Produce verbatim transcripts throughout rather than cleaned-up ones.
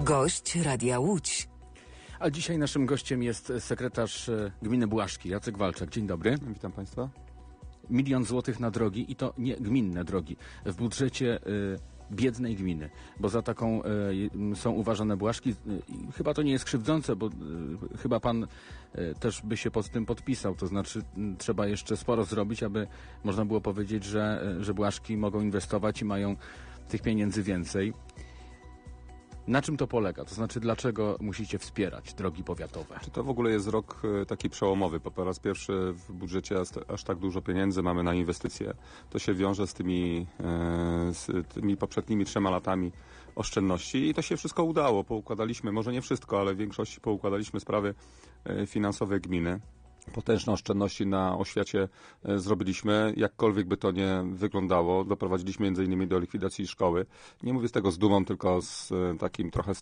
Gość Radia Łódź. A dzisiaj naszym gościem jest sekretarz gminy Błaszki, Jacek Walczak. Dzień dobry. Witam Państwa. Milion złotych na drogi i to nie gminne drogi. W budżecie y, biednej gminy, bo za taką y, są uważane Błaszki. Y, chyba to nie jest krzywdzące, bo y, chyba pan y, też by się pod tym podpisał. To znaczy y, trzeba jeszcze sporo zrobić, aby można było powiedzieć, że, y, że Błaszki mogą inwestować i mają tych pieniędzy więcej. Na czym to polega? To znaczy, dlaczego musicie wspierać drogi powiatowe? Czy to w ogóle jest rok taki przełomowy, bo po raz pierwszy w budżecie aż tak dużo pieniędzy mamy na inwestycje. To się wiąże z tymi, z tymi poprzednimi trzema latami oszczędności i to się wszystko udało. Poukładaliśmy, może nie wszystko, ale w większości poukładaliśmy sprawy finansowe gminy. Potężne oszczędności na oświacie zrobiliśmy, jakkolwiek by to nie wyglądało. Doprowadziliśmy między innymi do likwidacji szkoły. Nie mówię z tego z dumą, tylko z takim trochę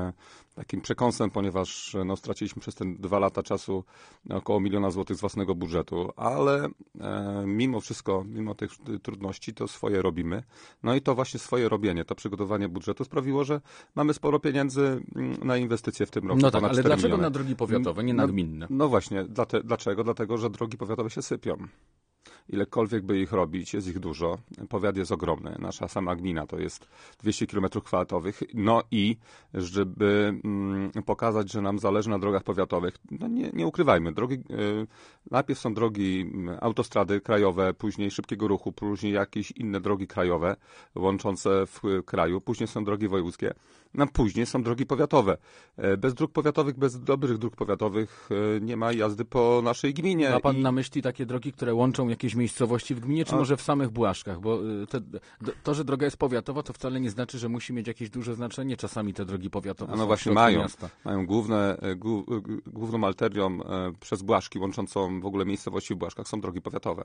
takim przekąsem, ponieważ no, straciliśmy przez te dwa lata czasu około miliona złotych z własnego budżetu, ale e, mimo wszystko, mimo tych trudności, to swoje robimy. No i to właśnie swoje robienie, to przygotowanie budżetu sprawiło, że mamy sporo pieniędzy na inwestycje w tym roku. No tak, ale dlaczego miliony. na drogi powiatowe, nie na no, gminne? No właśnie, dlate, dlaczego? Dlatego, że drogi powiatowe się sypią. Ilekolwiek by ich robić, jest ich dużo. Powiat jest ogromny. Nasza sama gmina to jest dwieście kilometrów kwadratowych. No i żeby mm, pokazać, że nam zależy na drogach powiatowych, no nie, nie ukrywajmy. Drogi, y, najpierw są drogi autostrady krajowe, później szybkiego ruchu, później jakieś inne drogi krajowe łączące w kraju, później są drogi wojewódzkie, no później są drogi powiatowe. Bez dróg powiatowych, bez dobrych dróg powiatowych nie ma jazdy po naszej gminie. Ma pan I... na myśli takie drogi, które łączą jakieś miejscowości w gminie, czy A... może w samych Błaszkach? Bo te, to, że droga jest powiatowa, to wcale nie znaczy, że musi mieć jakieś duże znaczenie. Czasami te drogi powiatowe A no są właśnie w mają. Miasta. Mają główne, głów, główną arterią przez Błaszki, łączącą w ogóle miejscowości w Błaszkach, są drogi powiatowe.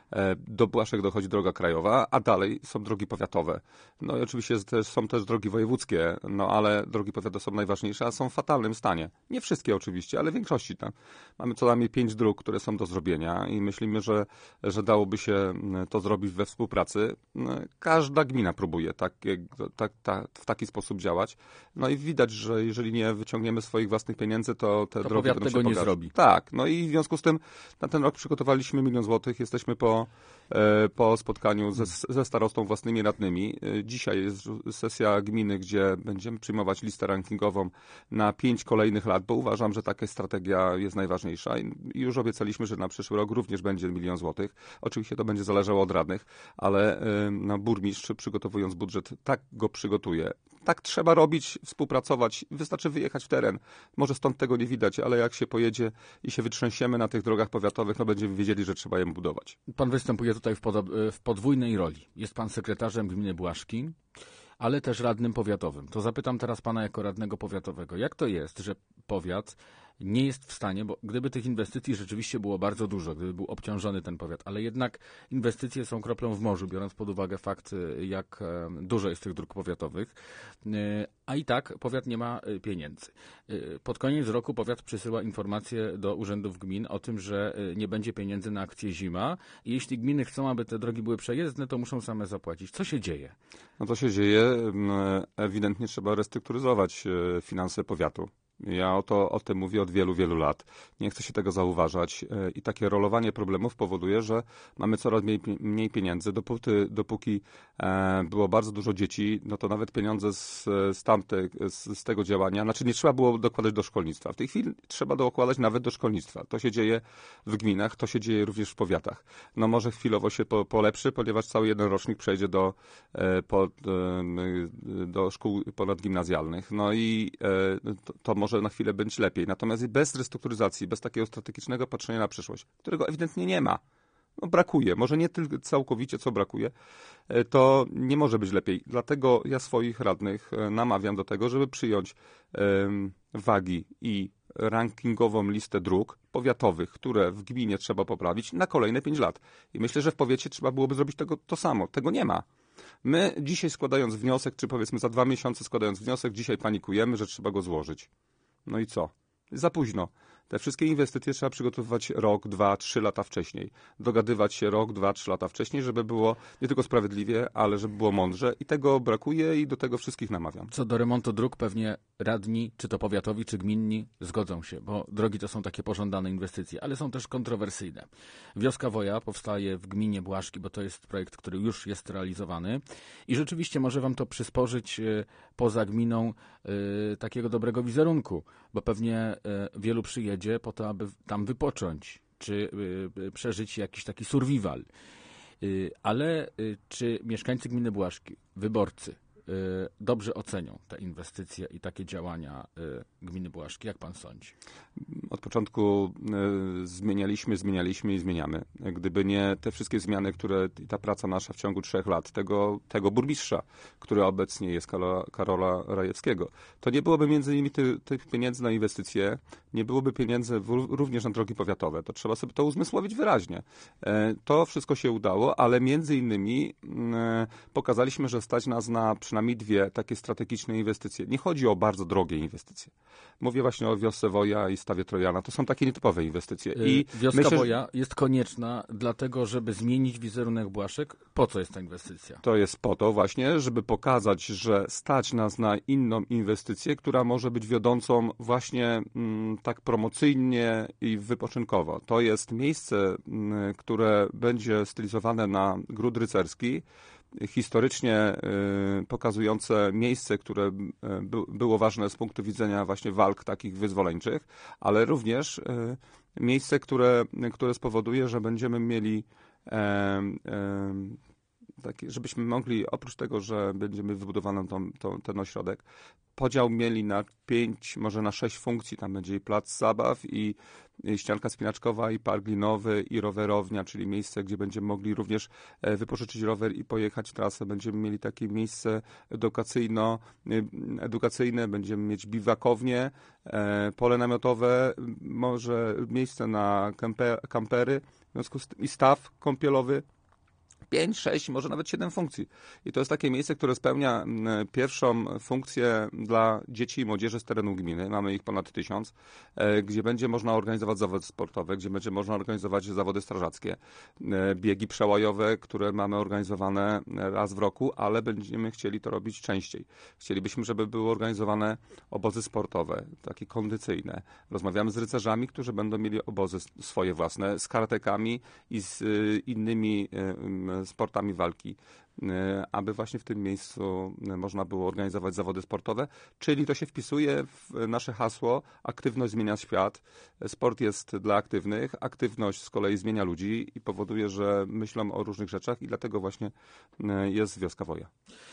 Do Błaszek dochodzi droga krajowa, a dalej są drogi powiatowe. No i oczywiście są też drogi wojewódzkie, no ale drogi powiatowe są najważniejsze, a są w fatalnym stanie. Nie wszystkie oczywiście, ale w większości. Tam. Mamy co najmniej pięć dróg, które są do zrobienia i myślimy, że, że dałoby się to zrobić we współpracy. Każda gmina próbuje tak, tak, tak, w taki sposób działać. No i widać, że jeżeli nie wyciągniemy swoich własnych pieniędzy, to te to drogi powiat będą tego się nie pogarszać. zrobi. Tak, no i w związku z tym na ten rok przygotowaliśmy milion złotych. Jesteśmy po po spotkaniu ze, ze starostą własnymi radnymi. Dzisiaj jest sesja gminy, gdzie będziemy przyjmować listę rankingową na pięć kolejnych lat, bo uważam, że taka strategia jest najważniejsza i już obiecaliśmy, że na przyszły rok również będzie milion złotych. Oczywiście to będzie zależało od radnych, ale no, burmistrz przygotowując budżet tak go przygotuje. Tak trzeba robić, współpracować. Wystarczy wyjechać w teren. Może stąd tego nie widać, ale jak się pojedzie i się wytrzęsiemy na tych drogach powiatowych, no będziemy wiedzieli, że trzeba je budować. Pan występuje tutaj w, podob- w podwójnej roli. Jest pan sekretarzem gminy Błaszki, ale też radnym powiatowym. To zapytam teraz pana jako radnego powiatowego. Jak to jest, że powiat nie jest w stanie, bo gdyby tych inwestycji rzeczywiście było bardzo dużo, gdyby był obciążony ten powiat, ale jednak inwestycje są kroplą w morzu, biorąc pod uwagę fakt, jak dużo jest tych dróg powiatowych, a i tak powiat nie ma pieniędzy. Pod koniec roku powiat przysyła informacje do urzędów gmin o tym, że nie będzie pieniędzy na akcję Zima i jeśli gminy chcą, aby te drogi były przejezdne, to muszą same zapłacić. Co się dzieje? No to się dzieje. Ewidentnie trzeba restrukturyzować finanse powiatu. Ja o, to, o tym mówię od wielu, wielu lat. Nie chcę się tego zauważać i takie rolowanie problemów powoduje, że mamy coraz mniej, mniej pieniędzy. Dopóki, dopóki e, było bardzo dużo dzieci, no to nawet pieniądze z, z, tamtej, z, z tego działania, znaczy nie trzeba było dokładać do szkolnictwa. W tej chwili trzeba dokładać nawet do szkolnictwa. To się dzieje w gminach, to się dzieje również w powiatach. No może chwilowo się po, polepszy, ponieważ cały jeden rocznik przejdzie do, e, po, e, do szkół ponadgimnazjalnych. No i e, to, to może może na chwilę być lepiej. Natomiast bez restrukturyzacji, bez takiego strategicznego patrzenia na przyszłość, którego ewidentnie nie ma, no brakuje, może nie tylko całkowicie, co brakuje, to nie może być lepiej. Dlatego ja swoich radnych namawiam do tego, żeby przyjąć um, wagi i rankingową listę dróg powiatowych, które w gminie trzeba poprawić na kolejne pięć lat. I myślę, że w powiecie trzeba byłoby zrobić tego, to samo. Tego nie ma. My dzisiaj składając wniosek, czy powiedzmy za dwa miesiące składając wniosek, dzisiaj panikujemy, że trzeba go złożyć. No i co? Za późno. Te wszystkie inwestycje trzeba przygotowywać rok, dwa, trzy lata wcześniej. Dogadywać się rok, dwa, trzy lata wcześniej, żeby było nie tylko sprawiedliwie, ale żeby było mądrze i tego brakuje i do tego wszystkich namawiam. Co do remontu dróg, pewnie radni, czy to powiatowi, czy gminni, zgodzą się, bo drogi to są takie pożądane inwestycje, ale są też kontrowersyjne. Wioska Woja powstaje w gminie Błaszki, bo to jest projekt, który już jest realizowany i rzeczywiście może wam to przysporzyć e, poza gminą e, takiego dobrego wizerunku, bo pewnie e, wielu przyjedzie po to, aby tam wypocząć, czy e, przeżyć jakiś taki survival. E, ale e, czy mieszkańcy gminy Błaszki, wyborcy, dobrze ocenią te inwestycje i takie działania gminy Błaszki? Jak pan sądzi? Od początku zmienialiśmy, zmienialiśmy i zmieniamy. Gdyby nie te wszystkie zmiany, które ta praca nasza w ciągu trzech lat, tego, tego burmistrza, który obecnie jest Karola, Karola Rajewskiego, to nie byłoby między innymi ty, tych pieniędzy na inwestycje, nie byłoby pieniędzy w, również na drogi powiatowe. To trzeba sobie to uzmysłowić wyraźnie. To wszystko się udało, ale między innymi pokazaliśmy, że stać nas na przynajmniej dwie takie strategiczne inwestycje. Nie chodzi o bardzo drogie inwestycje. Mówię właśnie o wiosce Woja i Stawie Trojana. To są takie nietypowe inwestycje. I Wioska myślę, Woja jest konieczna dlatego, żeby zmienić wizerunek Błaszek. Po co jest ta inwestycja? To jest po to właśnie, żeby pokazać, że stać nas na inną inwestycję, która może być wiodącą właśnie mm, tak promocyjnie i wypoczynkowo. To jest miejsce, mm, które będzie stylizowane na gród rycerski, historycznie y, pokazujące miejsce, które y, by, było ważne z punktu widzenia właśnie walk takich wyzwoleńczych, ale również y, miejsce, które, które spowoduje, że będziemy mieli e, e, taki, żebyśmy mogli, oprócz tego, że będziemy wybudowany tą, tą, ten ośrodek, podział mieli na pięć, może na sześć funkcji. Tam będzie i plac zabaw, i, i ścianka spinaczkowa, i park linowy, i rowerownia, czyli miejsce, gdzie będziemy mogli również wypożyczyć rower i pojechać trasę. Będziemy mieli takie miejsce edukacyjno, edukacyjne, będziemy mieć biwakownię, pole namiotowe, może miejsce na kamper, kampery, w związku z tym i staw kąpielowy. pięć, sześć, może nawet siedem funkcji. I to jest takie miejsce, które spełnia pierwszą funkcję dla dzieci i młodzieży z terenu gminy. Mamy ich ponad tysiąc, gdzie będzie można organizować zawody sportowe, gdzie będzie można organizować zawody strażackie, biegi przełajowe, które mamy organizowane raz w roku, ale będziemy chcieli to robić częściej. Chcielibyśmy, żeby były organizowane obozy sportowe, takie kondycyjne. Rozmawiamy z rycerzami, którzy będą mieli obozy swoje własne, z karatekami i z innymi sportami walki, aby właśnie w tym miejscu można było organizować zawody sportowe, czyli to się wpisuje w nasze hasło aktywność zmienia świat. Sport jest dla aktywnych, aktywność z kolei zmienia ludzi i powoduje, że myślą o różnych rzeczach i dlatego właśnie jest Wioska Woja.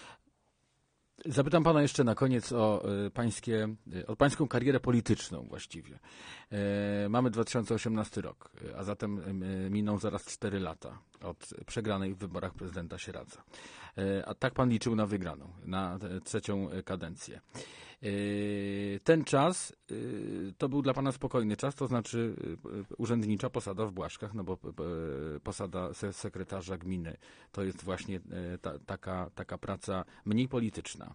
Zapytam pana jeszcze na koniec o pańskie, o pańską karierę polityczną właściwie. Mamy dwa tysiące osiemnasty rok, a zatem miną zaraz cztery lata od przegranej w wyborach prezydenta Sieradza. A tak pan liczył na wygraną, na trzecią kadencję. Ten czas to był dla pana spokojny czas, to znaczy urzędnicza posada w Błaszkach, no bo posada sekretarza gminy to jest właśnie ta, taka, taka praca mniej polityczna.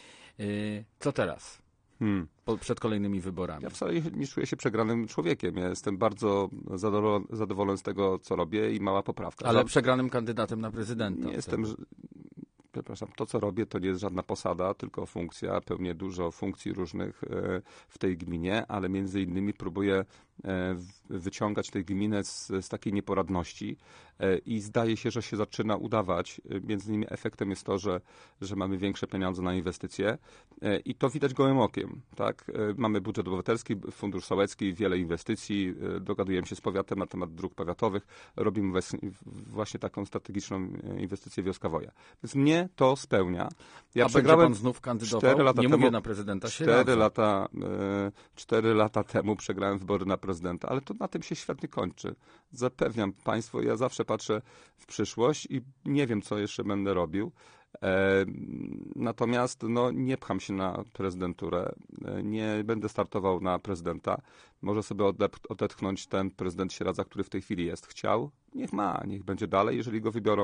Co teraz? Hmm. Po, przed kolejnymi wyborami. Ja wcale nie czuję się przegranym człowiekiem. Ja jestem bardzo zadowolony, zadowolony z tego, co robię i mała poprawka. Ale przegranym kandydatem na prezydenta. Nie jestem... Przepraszam, to co robię to nie jest żadna posada, tylko funkcja. Pełnię dużo funkcji różnych w tej gminie, ale między innymi próbuję wyciągać tę gminę z, z takiej nieporadności i zdaje się, że się zaczyna udawać. Między innymi efektem jest to, że, że mamy większe pieniądze na inwestycje i to widać gołym okiem. Tak? Mamy budżet obywatelski, fundusz sołecki, wiele inwestycji, dogadujemy się z powiatem na temat dróg powiatowych, robimy właśnie taką strategiczną inwestycję Wioska Woja. Więc mnie to spełnia. Ja A będzie pan znów kandydował? Lata nie temu, mówię na prezydenta cztery lata, cztery lata temu przegrałem wybory na prezydenta, ale to na tym się świat nie kończy. Zapewniam państwo, ja zawsze patrzę w przyszłość i nie wiem, co jeszcze będę robił. E, natomiast no, nie pcham się na prezydenturę, e, nie będę startował na prezydenta. Może sobie odetchnąć ten prezydent Sieradza, który w tej chwili jest. Chciał? Niech ma, niech będzie dalej, jeżeli go wybiorą,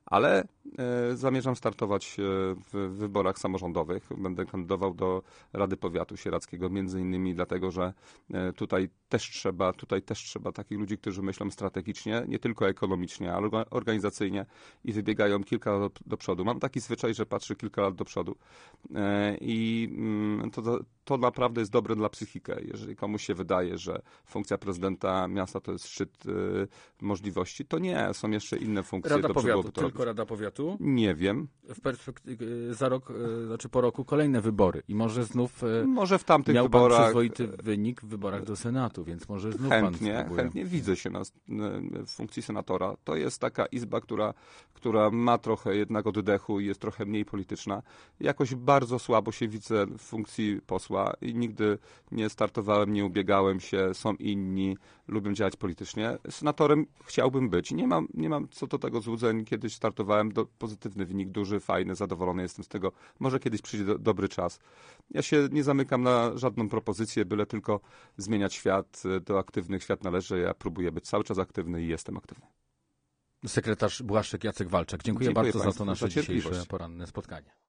ale e, zamierzam startować e, w wyborach samorządowych. Będę kandydował do Rady Powiatu Sieradzkiego, między innymi dlatego, że e, tutaj też trzeba, tutaj też trzeba takich ludzi, którzy myślą strategicznie, nie tylko ekonomicznie, ale orga- organizacyjnie i wybiegają kilka lat do, do przodu. Mam taki zwyczaj, że patrzę kilka lat do przodu e, i mm, to, to naprawdę jest dobre dla psychikę. Jeżeli komuś się wydaje, że funkcja prezydenta miasta to jest szczyt e, możliwości, to nie, są jeszcze inne funkcje. Rada Dobrze Powiatu, byłoby to tylko robić. Rada Powiatu? Nie wiem. W perspektywie, za rok, e, znaczy po roku kolejne wybory i może znów e, Może w tamtych miał pan wyborach przyzwoity wynik w wyborach do Senatu, więc może znów pan chętnie, spróbuje. chętnie widzę się na, w funkcji senatora. To jest taka izba, która, która ma trochę jednak oddechu i jest trochę mniej polityczna. Jakoś bardzo słabo się widzę w funkcji posła i nigdy nie startowałem, nie ubiegałem się, są inni, lubię działać politycznie. Senatorem chciałbym być. Nie mam, nie mam co do tego złudzeń. Kiedyś startowałem, do, pozytywny wynik, duży, fajny, zadowolony jestem z tego. Może kiedyś przyjdzie do, dobry czas. Ja się nie zamykam na żadną propozycję, byle tylko zmieniać świat. Do aktywnych świat należy. Ja próbuję być cały czas aktywny i jestem aktywny. Sekretarz Błaszczyk Jacek Walczak. Dziękuję, Dziękuję bardzo za państwu to nasze za cierpliwość. dzisiejsze poranne spotkanie.